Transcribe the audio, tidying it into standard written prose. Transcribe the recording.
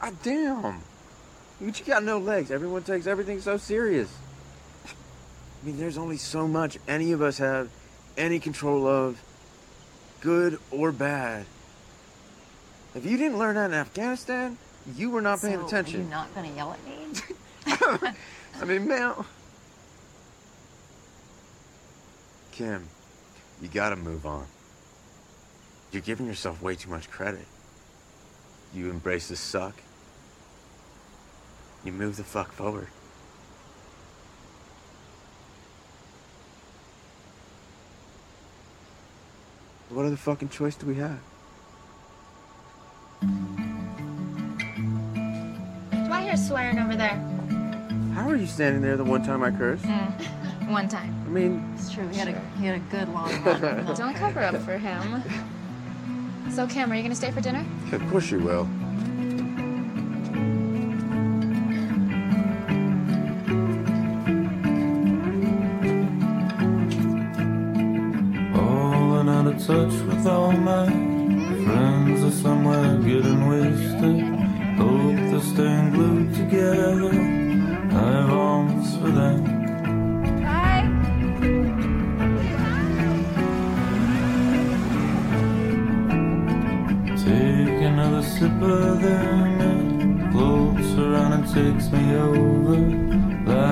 God damn. But you got no legs. Everyone takes everything so serious. I mean, there's only so much any of us have any control of, good or bad. If you didn't learn that in Afghanistan, you were not paying attention. Are you not going to yell at me? I mean, man. Kim, you gotta move on. You're giving yourself way too much credit. You embrace the suck. You move the fuck forward. What other fucking choice do we have? Do I hear swearing over there? How are you standing there the one time I cursed? One time. I mean... It's true, he had a good long run. Don't cover up for him. So, Kim, are you gonna stay for dinner? Of course you will. Falling out of touch with all my friends are somewhere getting wasted. Hope they're staying glued together. I have arms for them. Take another sip of them. It floats around and takes me over.